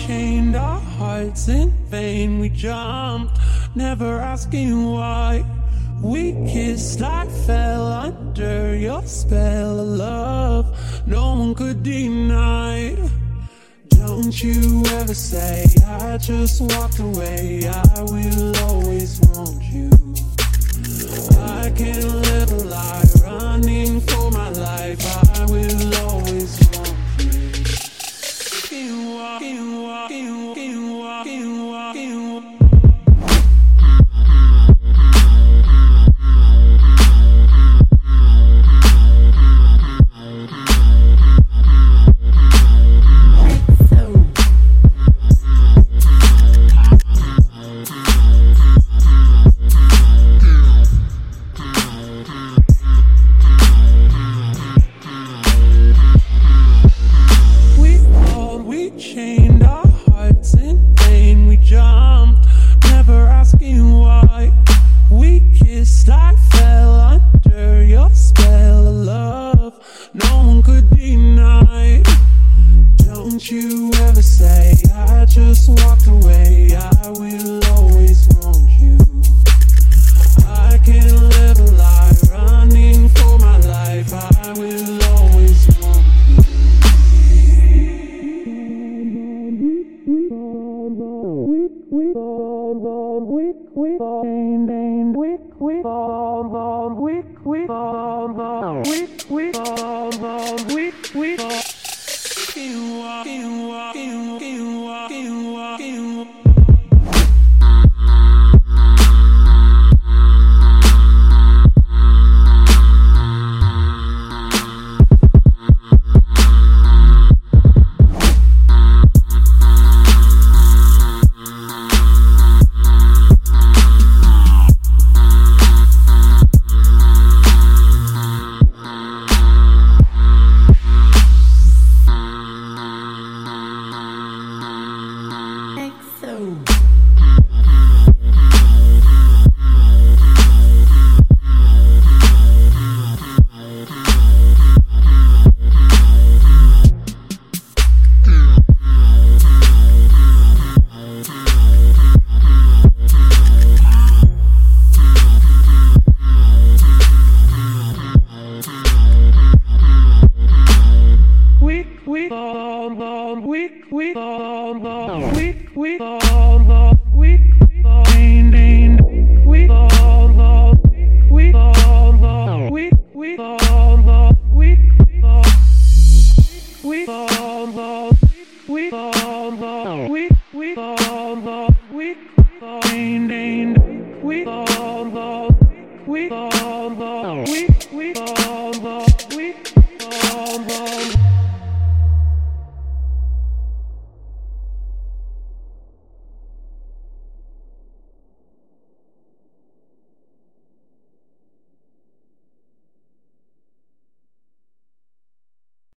chained our hearts in vain. We jumped, never asking why. We kissed, I fell under your spell of love. No one could deny. Don't you ever say I just walked away. I will always want you. I can't live a lie, running for my life. I will always want you. Chained our hearts in vain. We jumped, never asking why. We kissed, I fell under your spell of love. No one could deny. Don't you ever say I just walked away. I will always want you. I can't live a lie, running for my life. I will always want you. We